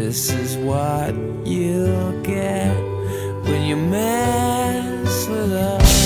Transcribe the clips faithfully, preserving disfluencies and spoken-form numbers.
This is what you'll get when you mess with us.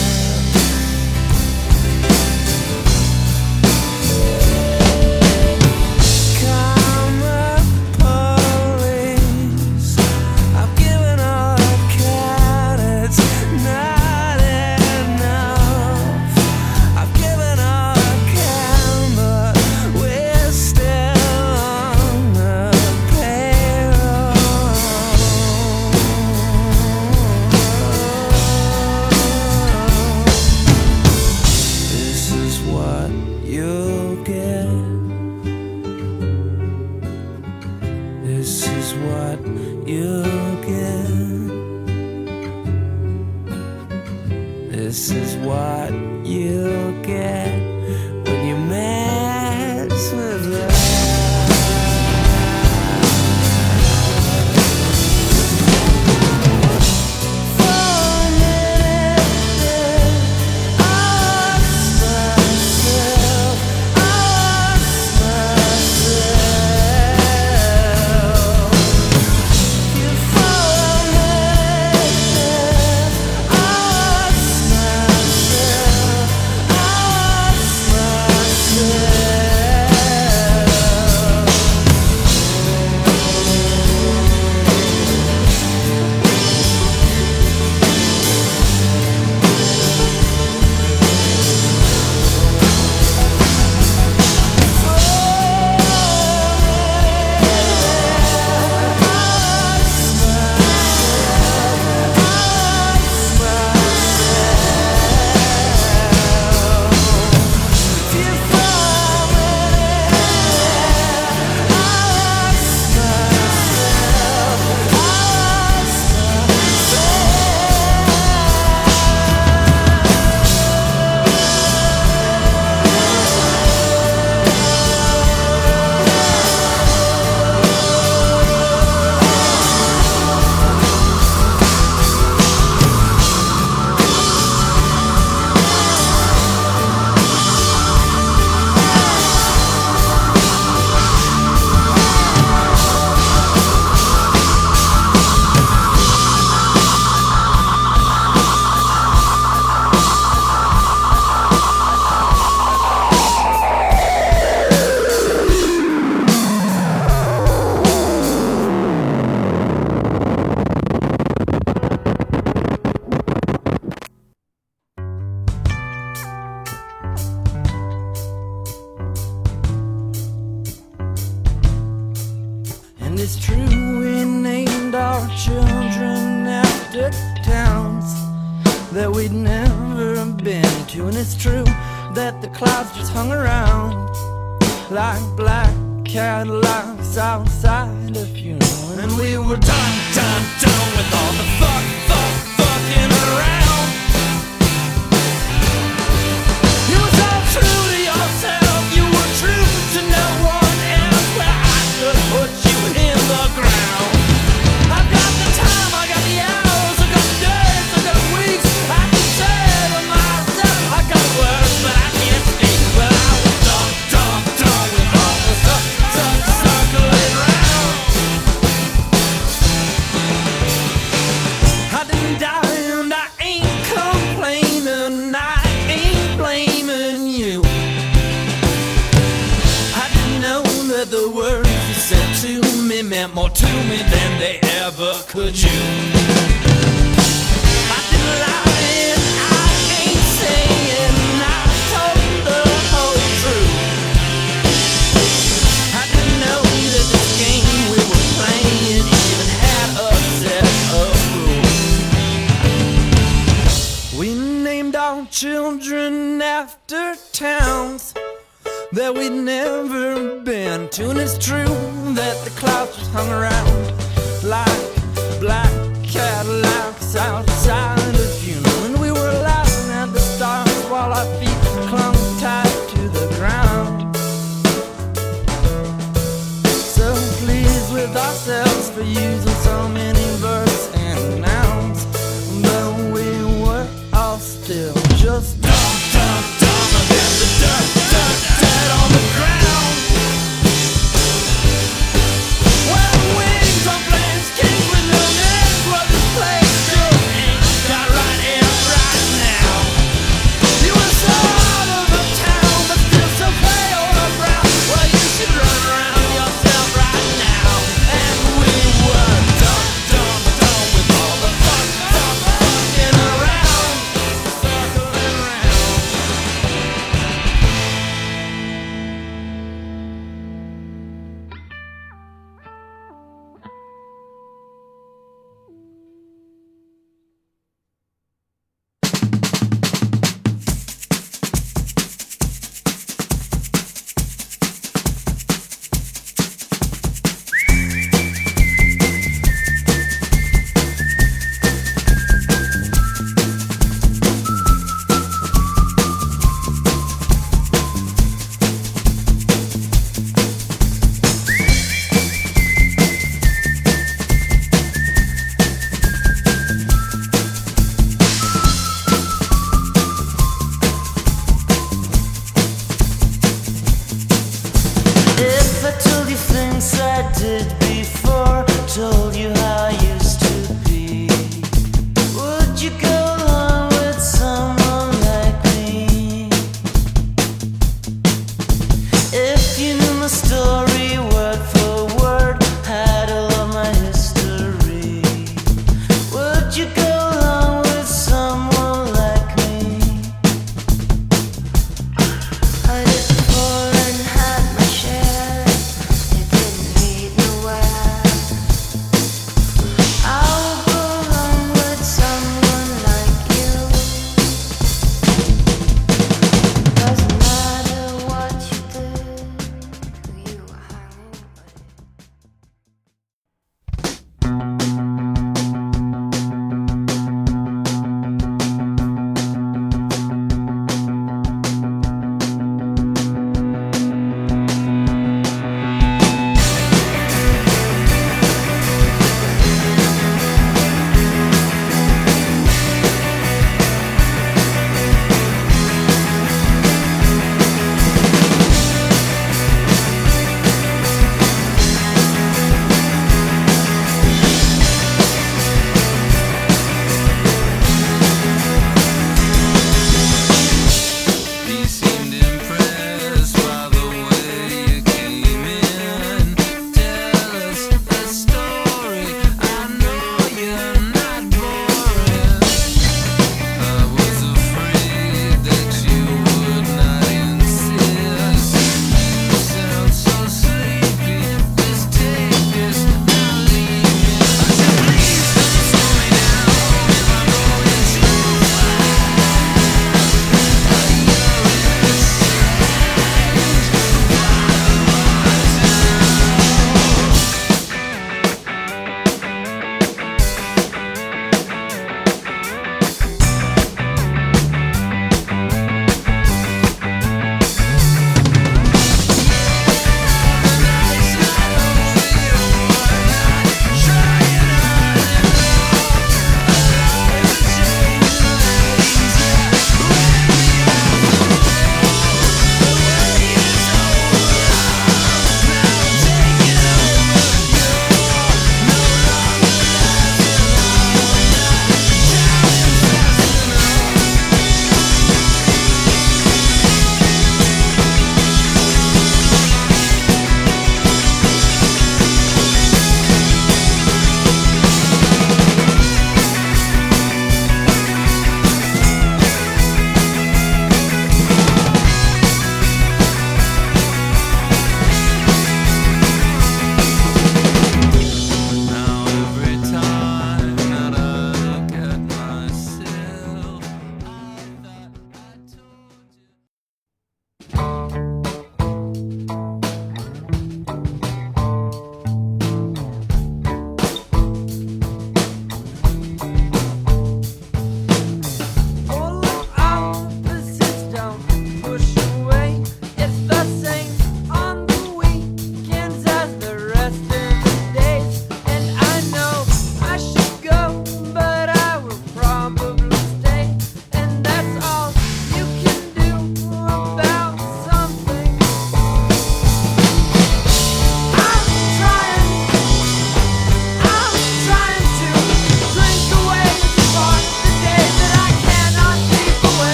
This is what you'll get. This is what you'll get when you mess with us. It's true, we named our children after towns that we'd never been to. And it's true that the clouds just hung around like black Cadillacs outside a funeral. And we were done, done, done with all the fuck, fuck, fucking around. You was all true to yourself, you were true to no one else. Well, I could put you in the ground. I've got the time, I got the hours, I got the days, I got the weeks. I can say to myself, I got words, but I can't speak. But I was done, done, done with all the stuff, stuff circling round. I didn't die and I ain't complaining, I ain't blaming you. I didn't know that the words you said to me meant more to me than they ever could you. I didn't lie and I ain't saying I told the whole truth. I didn't know that this game we were playing even had a set of rules. We named our children after towns that we'd never been to. And it's true that the clouds just hung around like black Cadillacs outside a funeral. And we were laughing at the stars while our feet clung tight to the ground. So pleased with ourselves for using so many verbs and nouns, but we were all still just dumb, dumb, dumb against the dirt, dirt, dirt on the ground. Well, wings on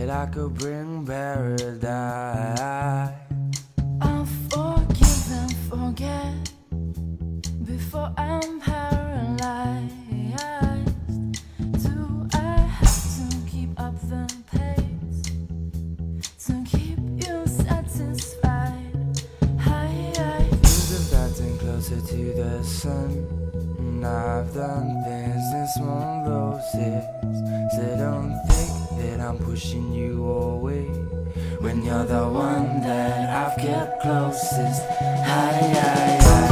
that I could bring paradise. I'll forgive and forget before I'm paralyzed. Do I have to keep up the pace to keep you satisfied? Hi, hi. Things have gotten closer to the sun, and I've done things in small doses. So don't think that I'm pushing you away when you're the one that I've kept closest. Hi, hi, hi.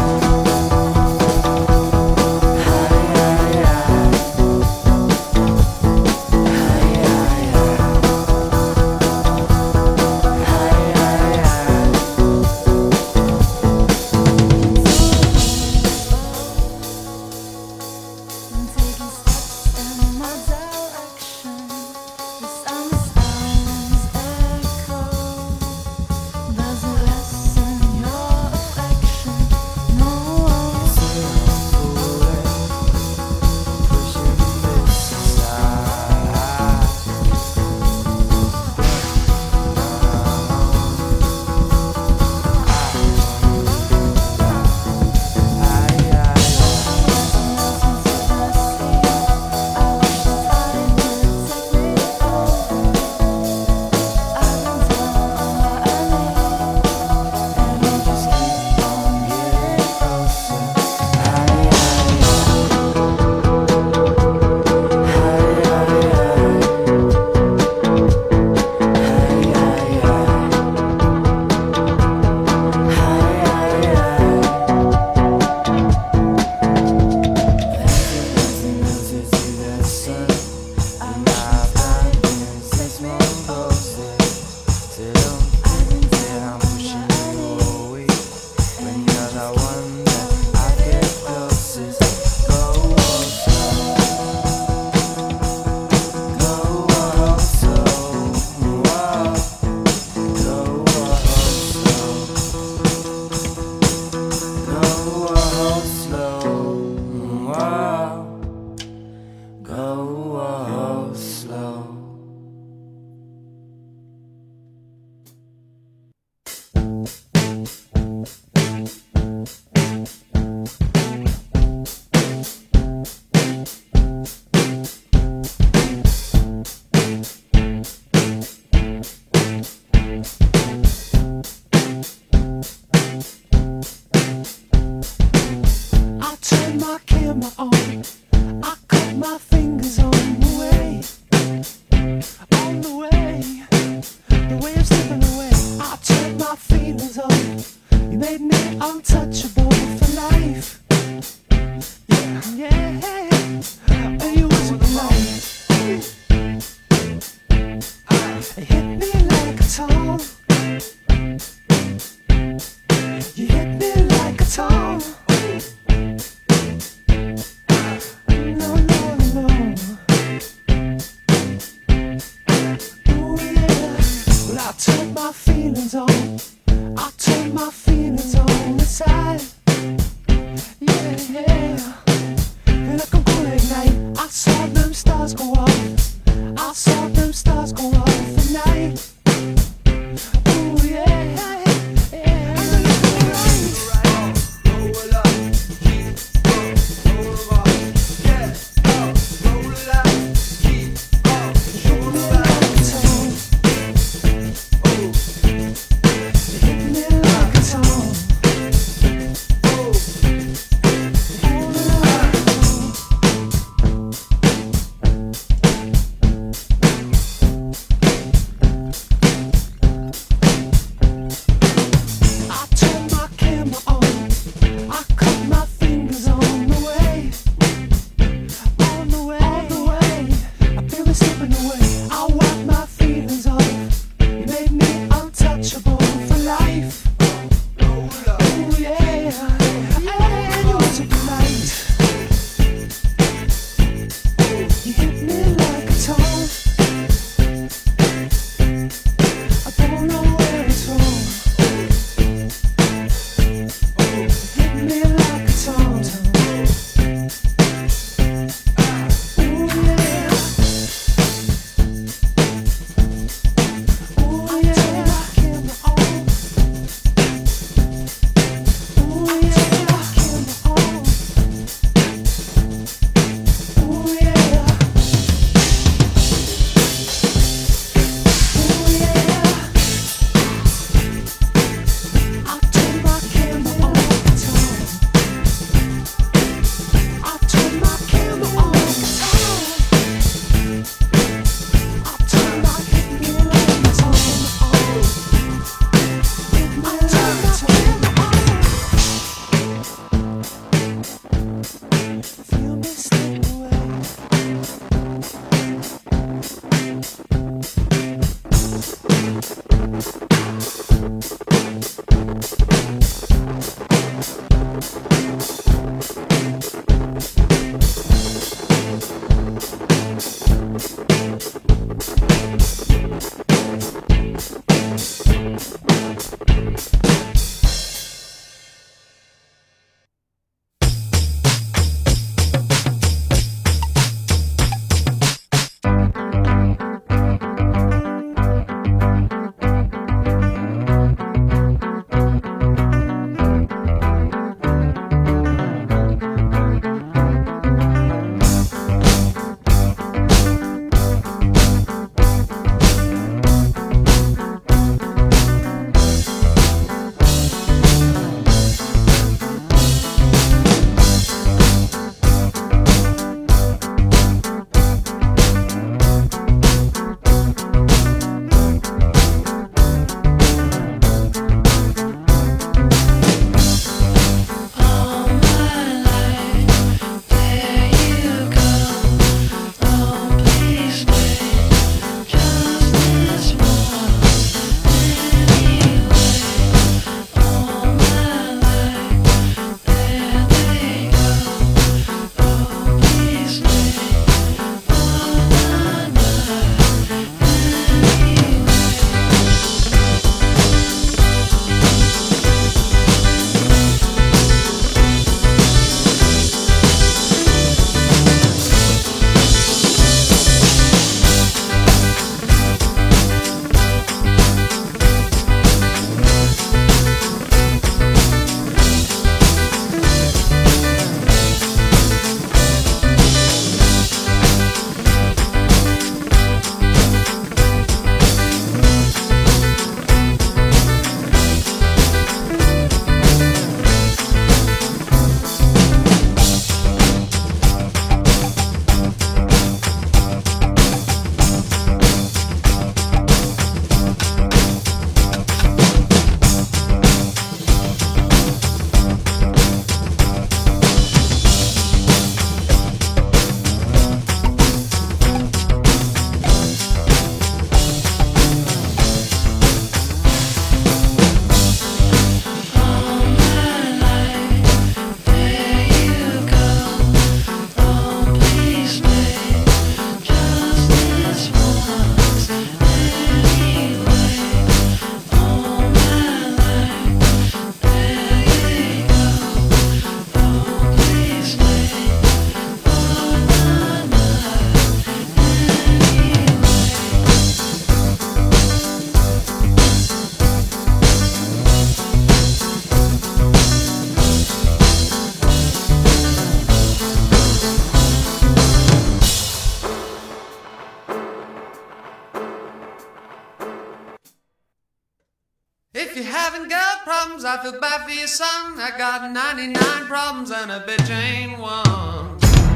If you haven't got problems, I feel bad for your son. I got ninety-nine problems and a bitch ain't one.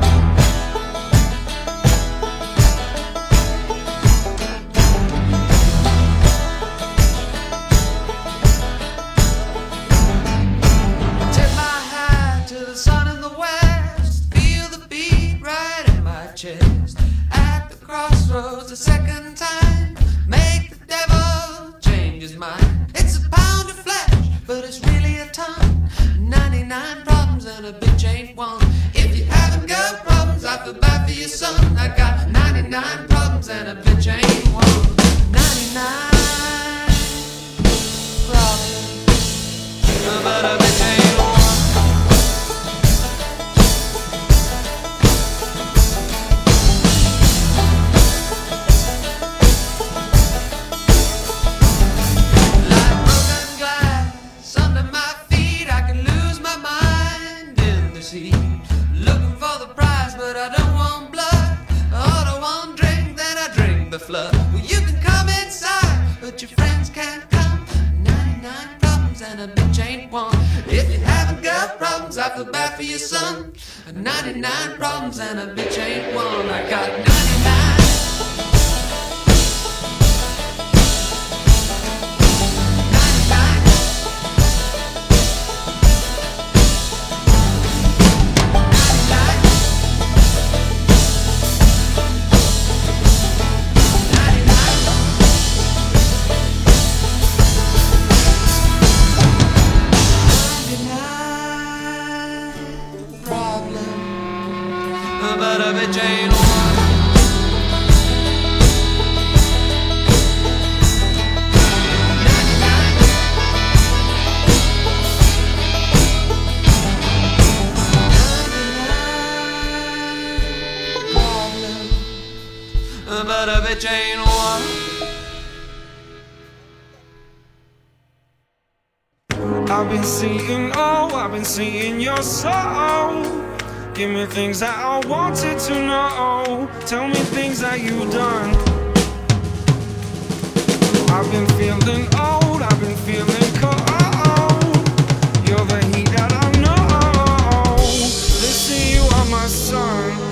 Tip my hat to the sun in the west. Feel the beat right in my chest. At the crossroads a second time. Make the devil change his mind. It's a pound of flesh, but it's really a ton. ninety-nine problems and a bitch ain't one. If you haven't got problems, I feel bad for your son. I got ninety-nine problems and a bitch ain't one. ninety-nine problems, but a bitch ain't one. Looking for the prize, but I don't want blood. I don't want drink, then I drink the flood. Well, you can come inside, but your friends can't come. ninety-nine problems and a bitch ain't one. If you haven't got problems, I feel bad for your son. ninety-nine problems and a bitch ain't one. I got ninety-nine. But a bitch ain't one. But a bitch ain't one. I've been seeing, oh, I've been seeing your soul. Give me things that I wanted to know. Tell me things that you've done. I've been feeling old, I've been feeling cold. You're the heat that I know. Listen, you are my sun.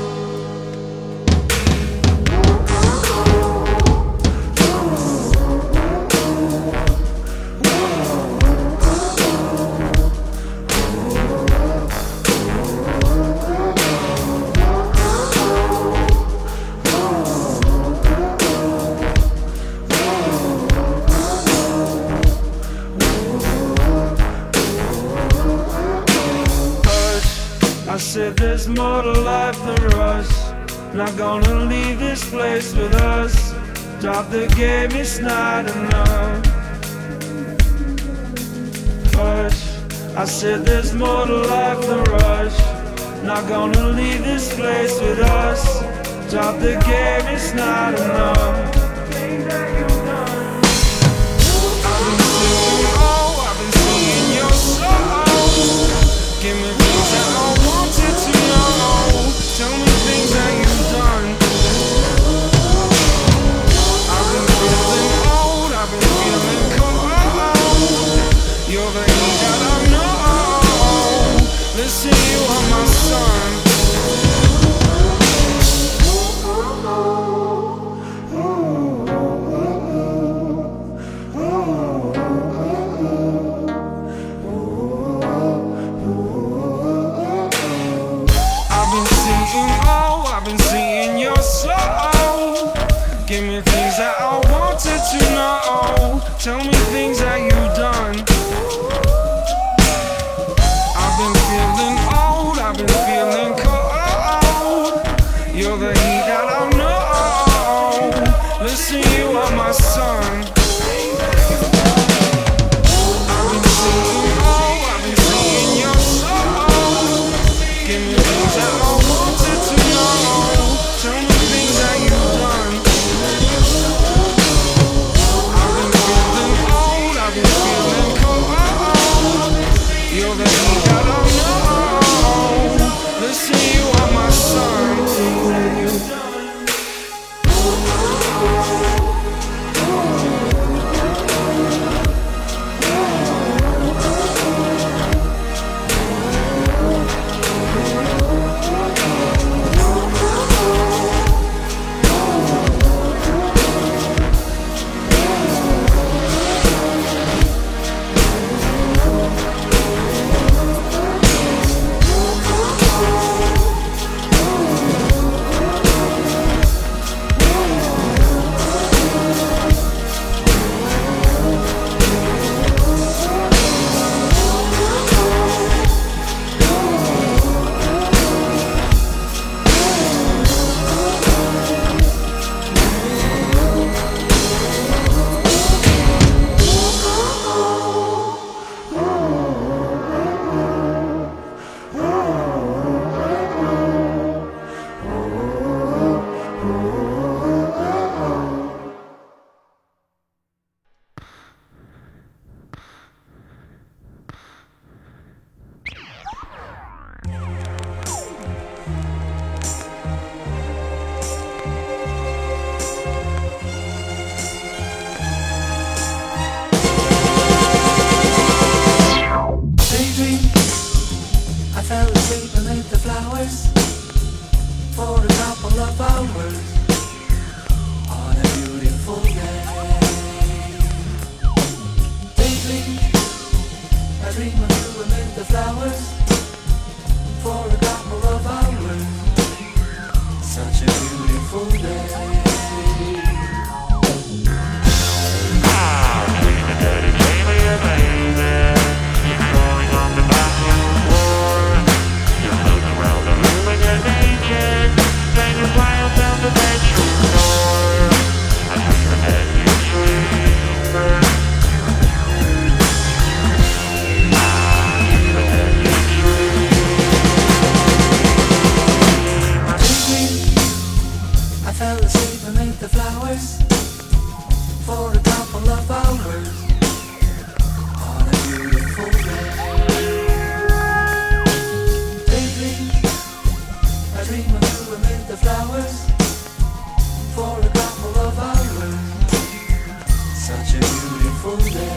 I said there's more to life than rush. Not gonna leave this place with us. Drop the game, it's not enough. Hush. I said there's more to life than rush. Not gonna leave this place with us. Drop the game, it's not enough. I've been singing, oh, I've been singing your soul. Give me things that I wanted to know. Tell me things that you've done. I've been feeling old, I've been feeling cold. You're the heat that I know. Listen, you are my son. Give me things that I wanted to know. Tell me things that you've done. I've been feeling old, I've been feeling cold. You're the heat that I know. Listen, you are my son. I've been seeing, oh, I've been seeing your soul. Give me things that I wanted to know. Tell me things that you've done. I've been feeling old, I've been feeling cold. for a couple of hours on a beautiful day. Daydream, I dream of you amid the flowers for a couple of hours. Such a beautiful day.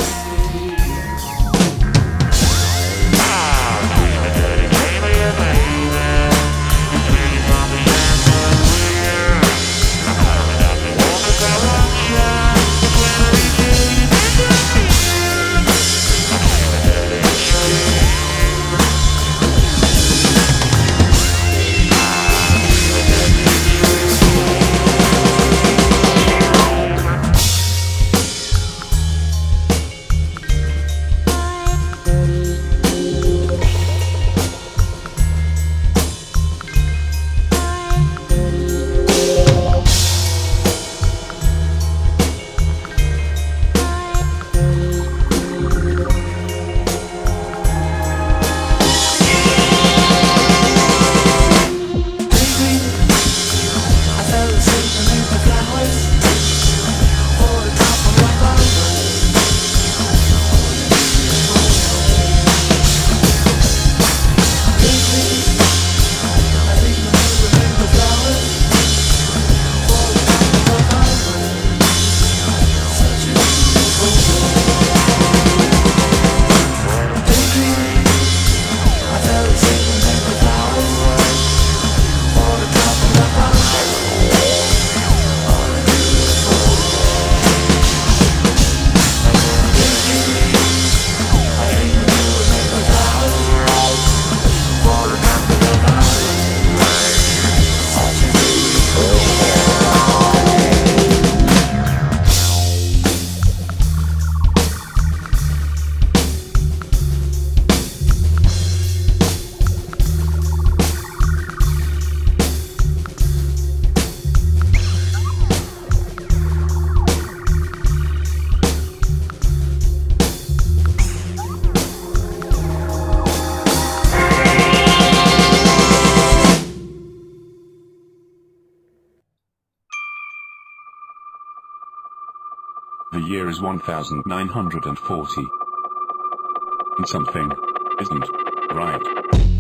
The year is one thousand nine hundred forty. And something isn't right.